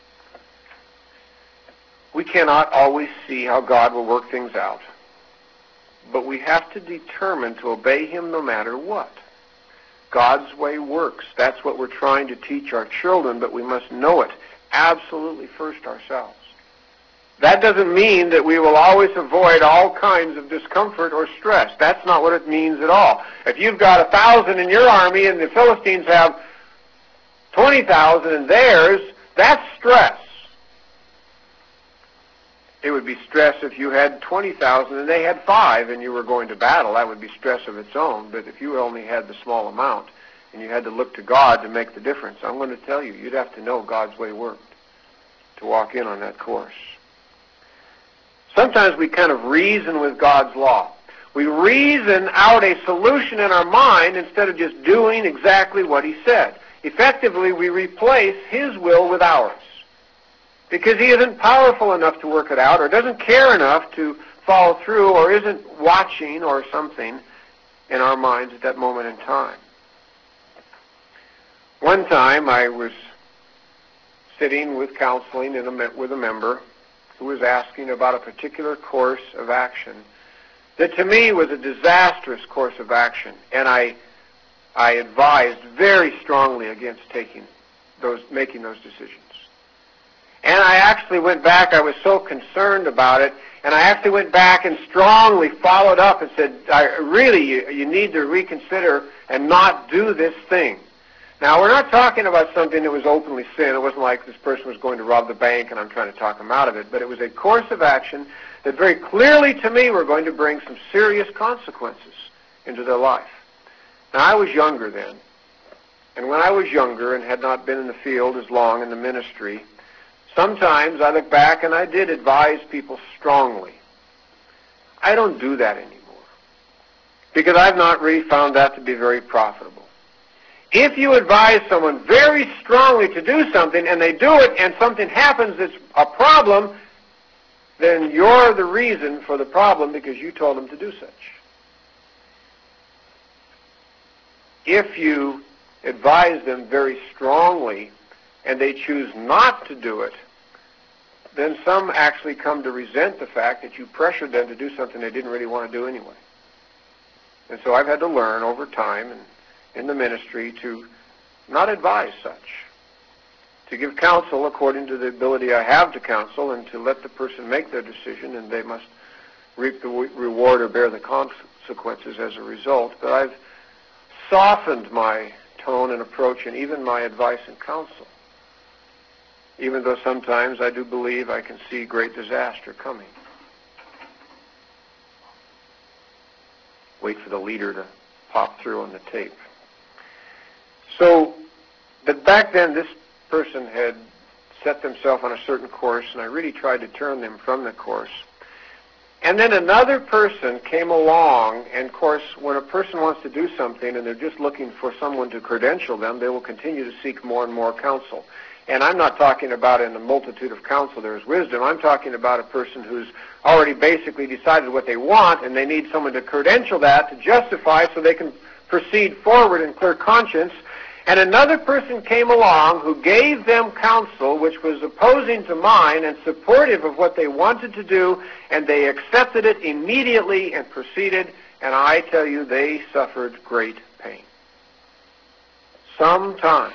We cannot always see how God will work things out, but we have to determine to obey him no matter what. God's way works. That's what we're trying to teach our children, but we must know it absolutely first ourselves. That doesn't mean that we will always avoid all kinds of discomfort or stress. That's not what it means at all. If you've got a thousand in your army and the Philistines have twenty thousand in theirs, that's stress. It would be stress if you had twenty thousand and they had five and you were going to battle. That would be stress of its own. But if you only had the small amount and you had to look to God to make the difference, I'm going to tell you, you'd have to know God's way worked to walk in on that course. Sometimes we kind of reason with God's law. We reason out a solution in our mind instead of just doing exactly what he said. Effectively, we replace his will with ours because he isn't powerful enough to work it out or doesn't care enough to follow through or isn't watching or something in our minds at that moment in time. One time I was sitting with counseling in a, with a member who was asking about a particular course of action that to me was a disastrous course of action, and I I advised very strongly against taking those making those decisions. And I actually went back, I was so concerned about it, and I actually went back and strongly followed up and said, I really, you, you need to reconsider and not do this thing. Now, we're not talking about something that was openly sin. It wasn't like this person was going to rob the bank and I'm trying to talk him out of it. But it was a course of action that very clearly to me were going to bring some serious consequences into their life. Now, I was younger then. And when I was younger and had not been in the field as long in the ministry, sometimes I look back and I did advise people strongly. I don't do that anymore because I've not really found that to be very profitable. If you advise someone very strongly to do something and they do it and something happens that's a problem, then you're the reason for the problem because you told them to do such. If you advise them very strongly and they choose not to do it, then some actually come to resent the fact that you pressured them to do something they didn't really want to do anyway. And so I've had to learn over time and in the ministry to not advise such, to give counsel according to the ability I have to counsel and to let the person make their decision, and they must reap the reward or bear the consequences as a result. But I've softened my tone and approach and even my advice and counsel, even though sometimes I do believe I can see great disaster coming. Wait for the leader to pop through on the tape. So, but back then, this person had set themselves on a certain course, and I really tried to turn them from the course. And then another person came along, and of course, when a person wants to do something and they're just looking for someone to credential them, they will continue to seek more and more counsel. And I'm not talking about in the multitude of counsel there is wisdom. I'm talking about a person who's already basically decided what they want, and they need someone to credential that, to justify, so they can proceed forward in clear conscience. And another person came along who gave them counsel which was opposing to mine and supportive of what they wanted to do, and they accepted it immediately and proceeded, and I tell you, they suffered great pain. Sometimes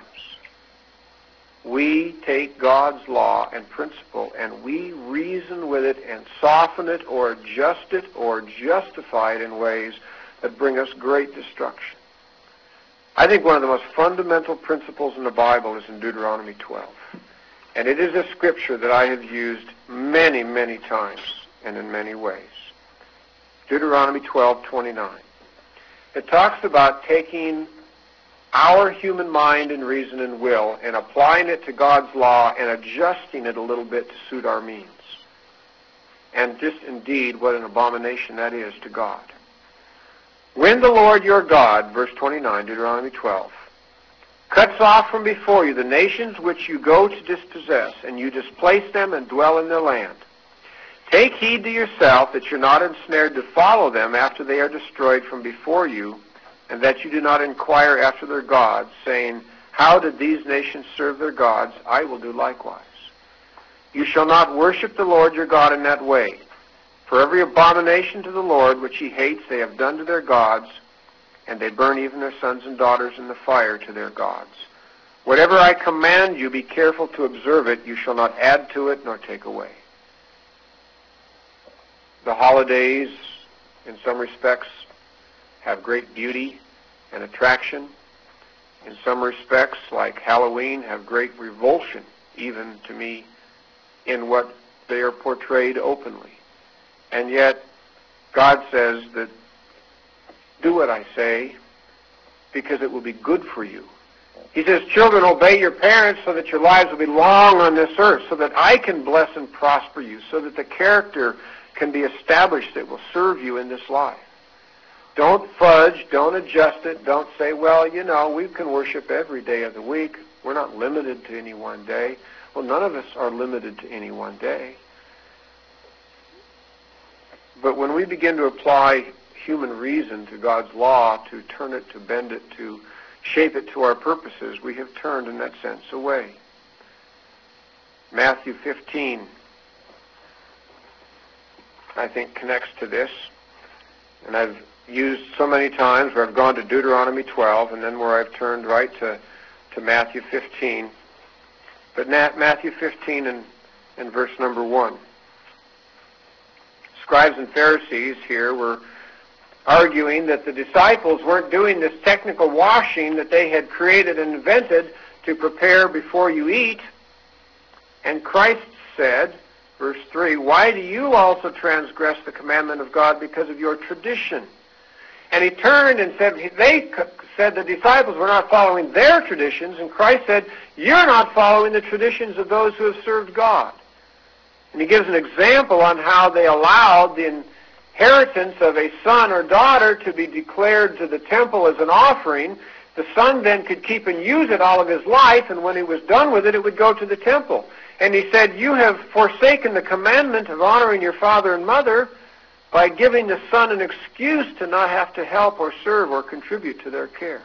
we take God's law and principle and we reason with it and soften it or adjust it or justify it in ways that bring us great destruction. I think one of the most fundamental principles in the Bible is in Deuteronomy twelve. And it is a scripture that I have used many, many times and in many ways. Deuteronomy twelve twenty-nine. It talks about taking our human mind and reason and will and applying it to God's law and adjusting it a little bit to suit our means. And just indeed what an abomination that is to God. When the Lord your God, verse twenty-nine, Deuteronomy twelve, cuts off from before you the nations which you go to dispossess, and you displace them and dwell in their land, take heed to yourself that you're not ensnared to follow them after they are destroyed from before you, and that you do not inquire after their gods, saying, how did these nations serve their gods? I will do likewise. You shall not worship the Lord your God in that way. For every abomination to the Lord which he hates they have done to their gods, and they burn even their sons and daughters in the fire to their gods. Whatever I command you, be careful to observe it. You shall not add to it nor take away. The holidays, in some respects, have great beauty and attraction. In some respects, like Halloween, have great revulsion, even to me, in what they are portrayed openly. And yet, God says that do what I say because it will be good for you. He says, children, obey your parents so that your lives will be long on this earth, so that I can bless and prosper you, so that the character can be established that will serve you in this life. Don't fudge, don't adjust it, don't say, well, you know, we can worship every day of the week. We're not limited to any one day. Well, none of us are limited to any one day. But when we begin to apply human reason to God's law, to turn it, to bend it, to shape it to our purposes, we have turned, in that sense, away. Matthew fifteen, I think, connects to this. And I've used so many times where I've gone to Deuteronomy twelve, and then where I've turned right to, to Matthew fifteen. But Matthew fifteen and, and verse number one. Scribes and Pharisees here were arguing that the disciples weren't doing this technical washing that they had created and invented to prepare before you eat. And Christ said, verse three, why do you also transgress the commandment of God because of your tradition? And he turned and said, they said the disciples were not following their traditions, and Christ said, you're not following the traditions of those who have served God. And he gives an example on how they allowed the inheritance of a son or daughter to be declared to the temple as an offering. The son then could keep and use it all of his life, and when he was done with it, it would go to the temple. And he said, you have forsaken the commandment of honoring your father and mother by giving the son an excuse to not have to help or serve or contribute to their care.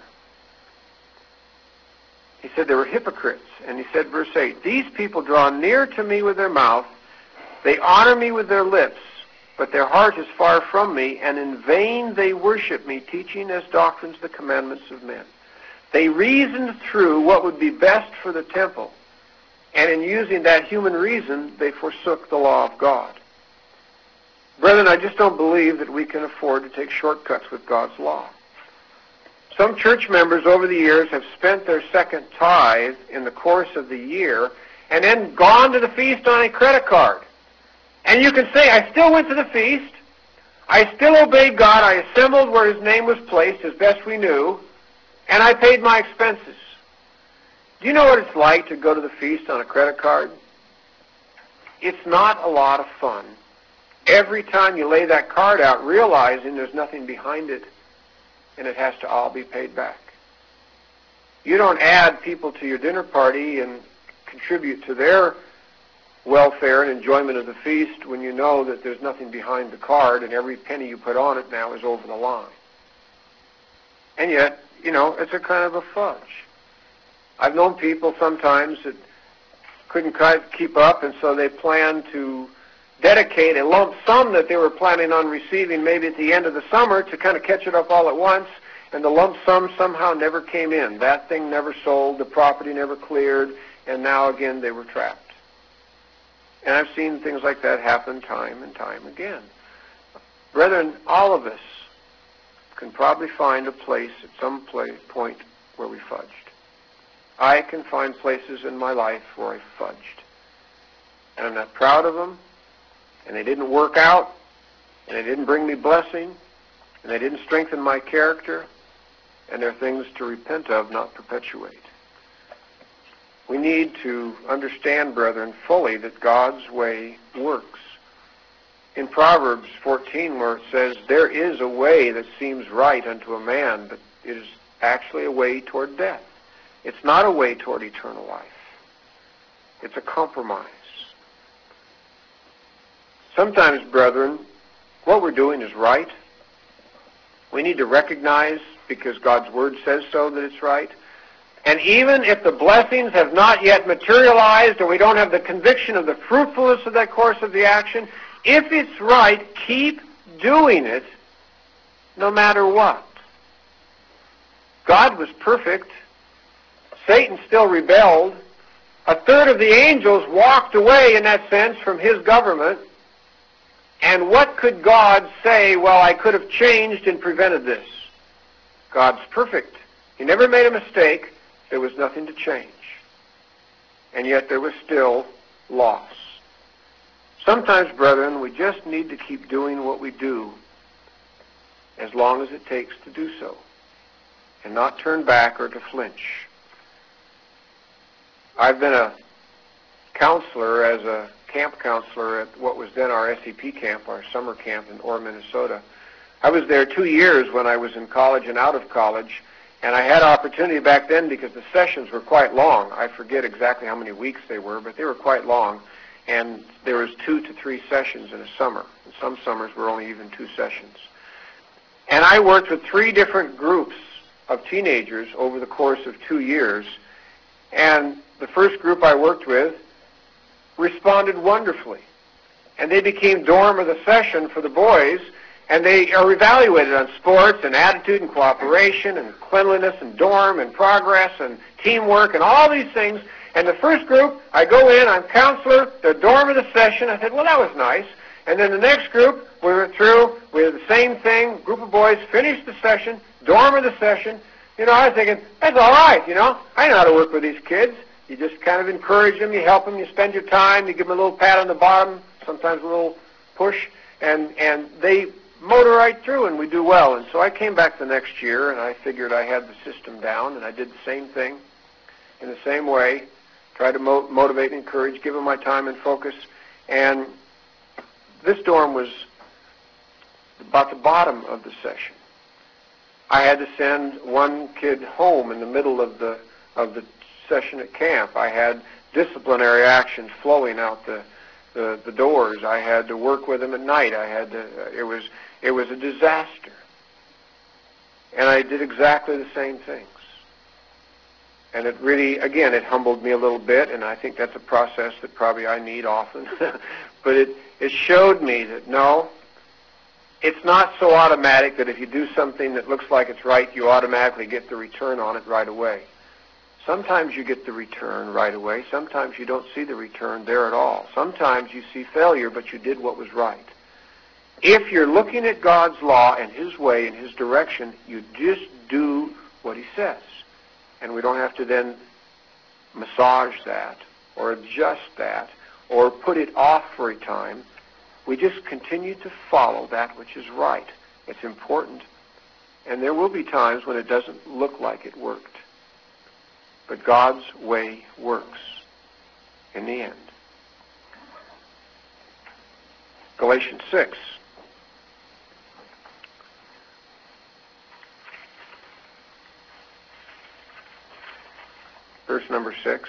He said they were hypocrites. And he said, verse eight, these people draw near to me with their mouth, they honor me with their lips, but their heart is far from me, and in vain they worship me, teaching as doctrines the commandments of men. They reasoned through what would be best for the temple, and in using that human reason, they forsook the law of God. Brethren, I just don't believe that we can afford to take shortcuts with God's law. Some church members over the years have spent their second tithe in the course of the year and then gone to the feast on a credit card. And you can say, I still went to the feast. I still obeyed God. I assembled where his name was placed as best we knew. And I paid my expenses. Do you know what it's like to go to the feast on a credit card? It's not a lot of fun. Every time you lay that card out, realizing there's nothing behind it, and it has to all be paid back. You don't add people to your dinner party and contribute to their welfare and enjoyment of the feast when you know that there's nothing behind the card and every penny you put on it now is over the line. And yet, you know, it's a kind of a fudge. I've known people sometimes that couldn't keep up, and so they planned to dedicate a lump sum that they were planning on receiving maybe at the end of the summer to kind of catch it up all at once, and the lump sum somehow never came in. That thing never sold, the property never cleared, and now again they were trapped. And I've seen things like that happen time and time again. Brethren, all of us can probably find a place at some place, point where we fudged. I can find places in my life where I fudged. And I'm not proud of them, and they didn't work out, and they didn't bring me blessing, and they didn't strengthen my character, and they're things to repent of, not perpetuate. We need to understand, brethren, fully that God's way works. In Proverbs fourteen, where it says, there is a way that seems right unto a man, but it is actually a way toward death. It's not a way toward eternal life. It's a compromise. Sometimes, brethren, what we're doing is right. We need to recognize, because God's Word says so, that it's right. And even if the blessings have not yet materialized, or we don't have the conviction of the fruitfulness of that course of the action, if it's right, keep doing it no matter what. God was perfect. Satan still rebelled. A third of the angels walked away, in that sense, from his government. And what could God say, well, I could have changed and prevented this? God's perfect. He never made a mistake. There was nothing to change. And yet there was still loss. Sometimes, brethren, we just need to keep doing what we do as long as it takes to do so, and not turn back or to flinch. I've been a counselor, as a camp counselor at what was then our S E P camp, our summer camp in Orr, Minnesota. I was there two years when I was in college and out of college, and I had opportunity back then because the sessions were quite long. I forget exactly how many weeks they were, but they were quite long, and there was two to three sessions in a summer. And some summers were only even two sessions. And I worked with three different groups of teenagers over the course of two years, and the first group I worked with responded wonderfully. And they became dorm of the session for the boys, and they are evaluated on sports and attitude and cooperation and cleanliness and dorm and progress and teamwork and all these things. And the first group, I go in, I'm counselor, they're dorm of the session. I said, well, that was nice. And then the next group, we went through, we did the same thing, group of boys, finished the session, dorm of the session. You know, I was thinking, that's all right, you know. I know how to work with these kids. You just kind of encourage them, you help them, you spend your time, you give them a little pat on the bottom, sometimes a little push, and, and they motor right through, and we do well. And so I came back the next year, and I figured I had the system down, and I did the same thing in the same way, tried to mo- motivate and encourage, give them my time and focus. And this dorm was about the bottom of the session. I had to send one kid home in the middle of the of the session at camp. I had disciplinary action flowing out the, the, the doors. I had to work with him at night. I had to, uh, it was it was a disaster. And I did exactly the same things. And it really, again, it humbled me a little bit, and I think that's a process that probably I need often. But it, it showed me that, no, it's not so automatic that if you do something that looks like it's right, you automatically get the return on it right away. Sometimes you get the return right away. Sometimes you don't see the return there at all. Sometimes you see failure, but you did what was right. If you're looking at God's law and His way and His direction, you just do what He says. And we don't have to then massage that or adjust that or put it off for a time. We just continue to follow that which is right. It's important. And there will be times when it doesn't look like it worked. But God's way works in the end. Galatians six. Verse number six.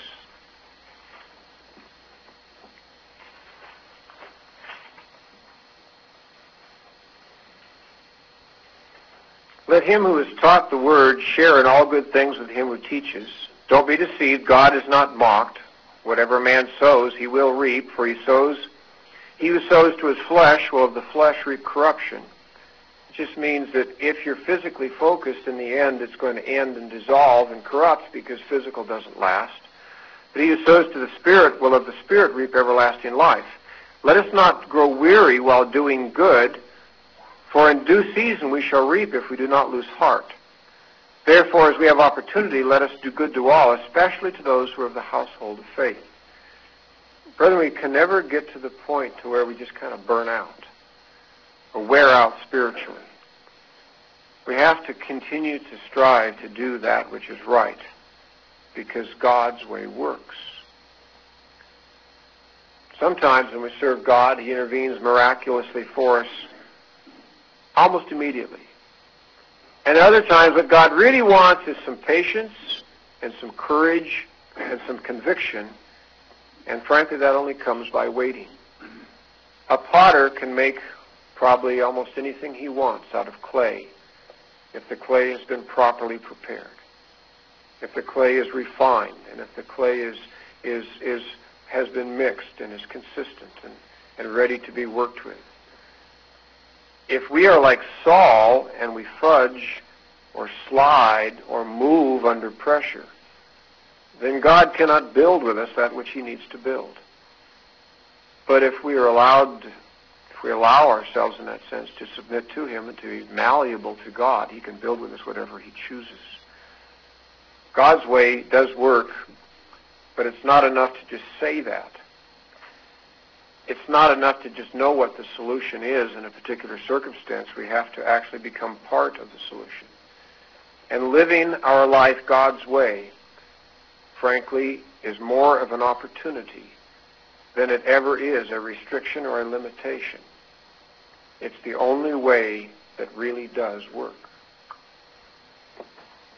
Let him who is taught the word share in all good things with him who teaches. Don't be deceived. God is not mocked. Whatever a man sows, he will reap. For he sows, he who sows to his flesh will of the flesh reap corruption. It just means that if you're physically focused, in the end, it's going to end and dissolve and corrupt, because physical doesn't last. But he who sows to the Spirit will of the Spirit reap everlasting life. Let us not grow weary while doing good, for in due season we shall reap if we do not lose heart. Therefore, as we have opportunity, let us do good to all, especially to those who are of the household of faith. Brethren, we can never get to the point to where we just kind of burn out or wear out spiritually. We have to continue to strive to do that which is right, because God's way works. Sometimes when we serve God, he intervenes miraculously for us almost immediately. And other times what God really wants is some patience and some courage and some conviction. And frankly, that only comes by waiting. A potter can make probably almost anything he wants out of clay if the clay has been properly prepared, if the clay is refined, and if the clay is is is has been mixed and is consistent and, and ready to be worked with. If we are like Saul and we fudge or slide or move under pressure, then God cannot build with us that which he needs to build. But if we are allowed, if we allow ourselves in that sense to submit to him and to be malleable to God, he can build with us whatever he chooses. God's way does work, but it's not enough to just say that. It's not enough to just know what the solution is in a particular circumstance. We have to actually become part of the solution. And living our life God's way, frankly, is more of an opportunity than it ever is a restriction or a limitation. It's the only way that really does work.